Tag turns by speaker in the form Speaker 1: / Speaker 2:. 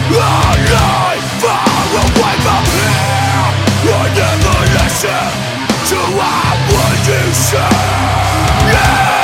Speaker 1: alive, far away from here. I never listen to what you say. Yeah.